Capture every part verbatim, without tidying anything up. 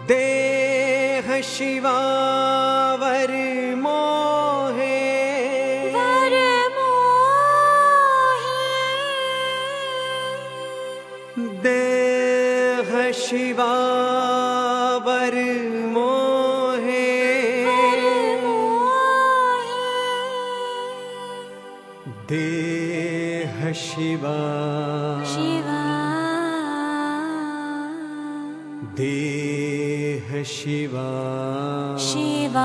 देह शिवावर मोहे वर मोहे देह शिवावर मोहे देह शिवा शिवा देह शिवा शिवा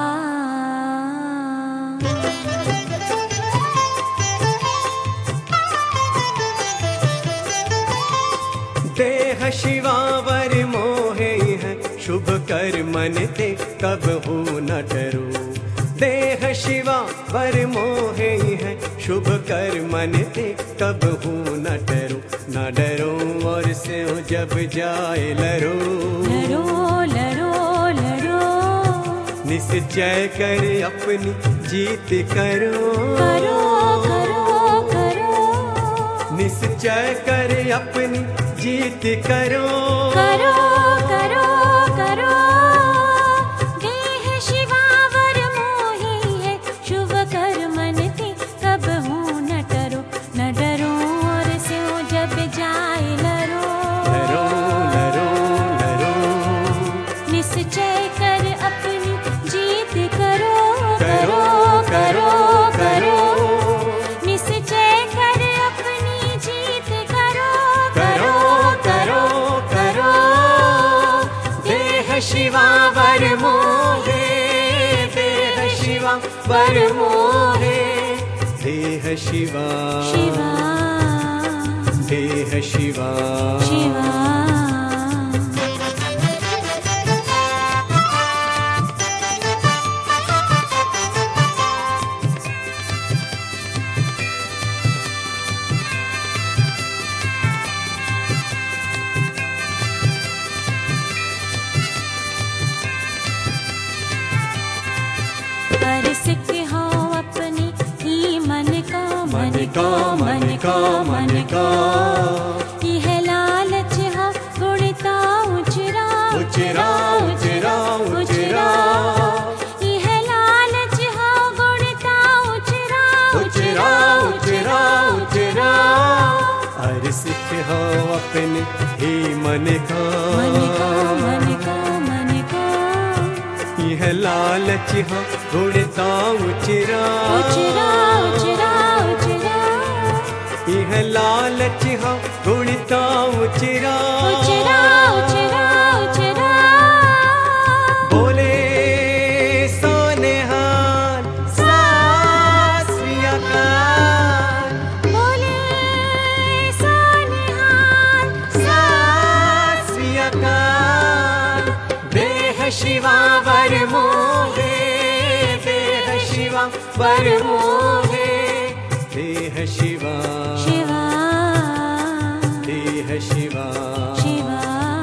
देह शिवावर मोहे है शुभ कर मन ते कब हो न डरो। देह शिवावर मोहे है शुभ कर मन ते कब हो न डरो। न डरो और से जब जाए लरो लरो लरो लरो निश्चय कर अपनी जीत करो करो करो करो निश्चय कर अपनी जीत करो करो करो करो देह शिवावर मोहे है शुभ कर मन ते कब हूँ न डरो न डरो और से जब जाए लरो लरो लरो लरो निश्चय कर अपनी जीत करो करो करो करो निश्चय कर अपनी जीत करो करो करो करो देह शिवावर मोहे देह शिवावर मोहे देह शिवा शिवा देह शिवा शिवा पर सिख हो अपनी ही मन का मन का मन का मन का यह लालच हो गुणता उचरा उचरा उचरा उचरा यह लालच हो गुणता उचरा उचरा उचरा उचरा हर सिख हो अपने ही मन का मन का मन का मन का यह लालच हो गुणता उचरा उचरा उचरा उचरा यह लालच हो गुणता उचरा उचरा उचरा उचरा बोले सोनेहार सात श्री अकाल बोले सोनिहार सात श्री अकाल देह शिवावर मोहे देह शिवावर मोहे देह शिवा शिवा देह शिवा शिवा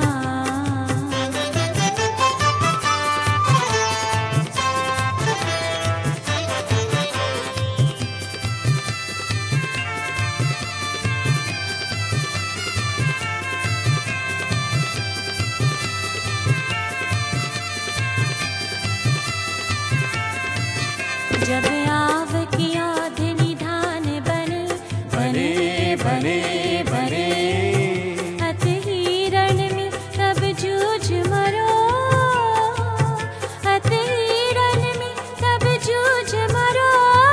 जब आव की आध निधान बने बने बने बने अत हिरण में तब जूझ मरो अत हिरण में तब जूझ मरो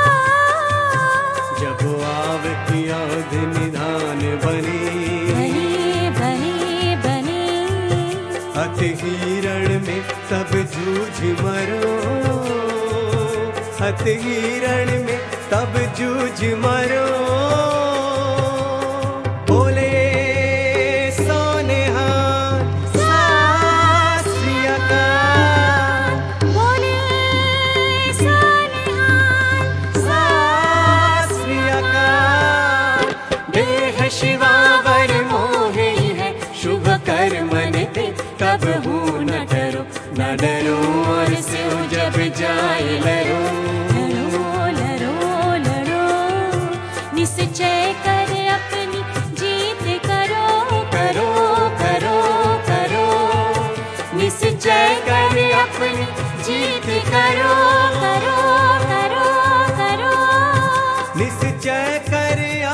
जब आव की आध निधान बने बने बने बने अत हिरण में तब जूझ मरो हत हिरण में तब जूझ मरो बोले सोनेहार सात श्री अकाल बोले सोनिहार सात श्री अकाल देह शिवावर मोहे है शुभ कर मन ते तब हो न डरो न डरो और से जब जाए लरो लरो लरो लरो निश्चय कर अपनी जीत करो करो करो करो निश्चय जीत करो करो करो करो निश्चय कर